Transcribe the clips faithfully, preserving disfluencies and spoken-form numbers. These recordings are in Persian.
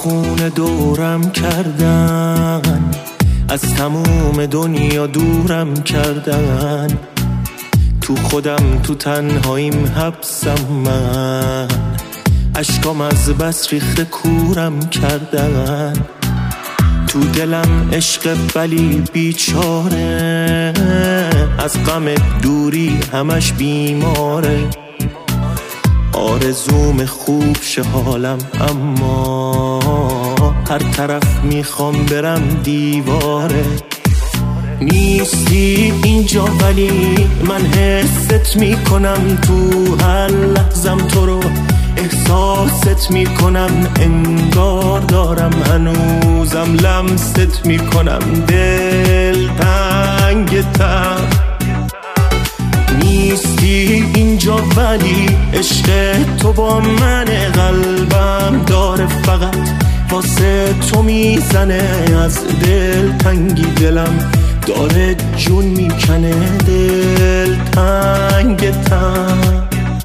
خونه دورم کردن، از تموم دنیا دورم کردن، تو خودم تو تنهاییم حبسم من، اشکام از بس ریخته کورم کردن، تو دلم عشق ولی بیچاره، از غم دوری همش بیماره، آرزوم خوب شه حالم اما هر طرف میخوام برم دیواره. نیستی اینجا ولی من حست میکنم، تو هر لحظم تو رو احساست میکنم، انگار دارم هنوزم لمست میکنم، دل تنگ تر. نیستی اینجا ولی عشق تو با من، قلبم داره فقط واسه تو میزنه، از دل تنگی دلم داره جون میکنه، دل تنگ تر.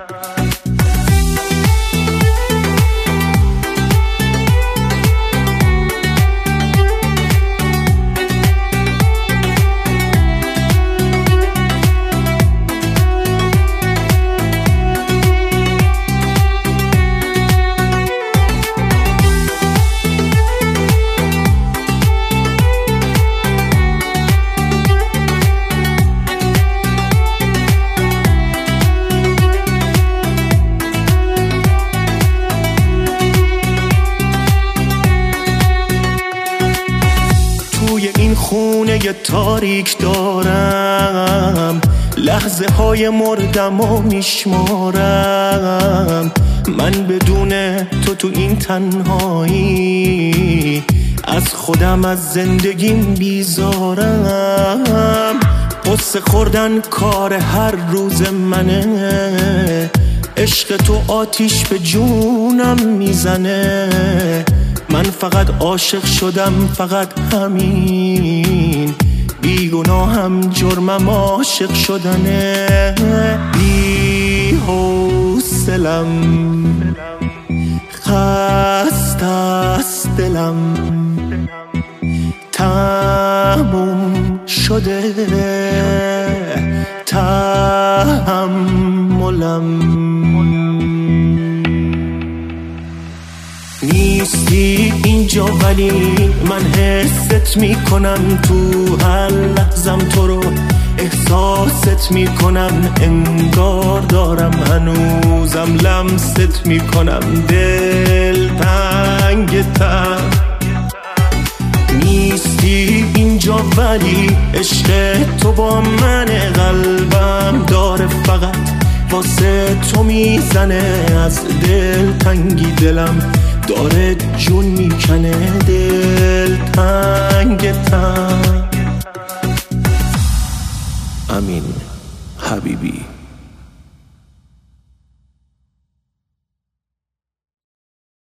این خونه ی تاریک دارم، لحظه های مردم و میشمارم، من بدون تو تو این تنهایی از خودم از زندگیم بیزارم. قصه خوردن کار هر روز منه، عشق تو آتیش به جونم میزنه، من فقط عاشق شدم فقط همین، بیگناهم جرمم عاشق شدنه. بی حوصلم خسته است دلم، تموم شده تحملم. نیستی اینجا ولی من حست میکنم، تو هر لحظم تو رو احساست میکنم، انگار دارم هنوزم لمست میکنم، دل تنگ تر. نیستی اینجا ولی عشق تو با من، قلبم داره فقط واسه تو میزنه، از دل تنگی دلم داره جون میکنه، دل تنگ تر. امین حبیبی.